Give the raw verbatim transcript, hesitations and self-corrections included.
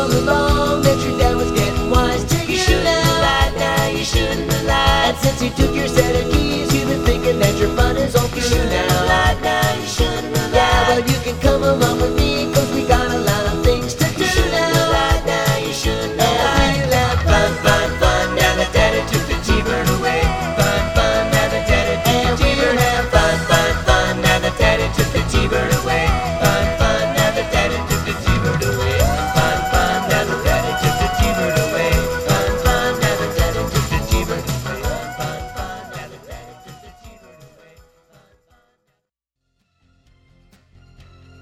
all along that your dad was getting wise till you shouldn't have lied, now you shouldn't have lied. And since he took your set of keys, you've been thinking that your fun is on. You shouldn't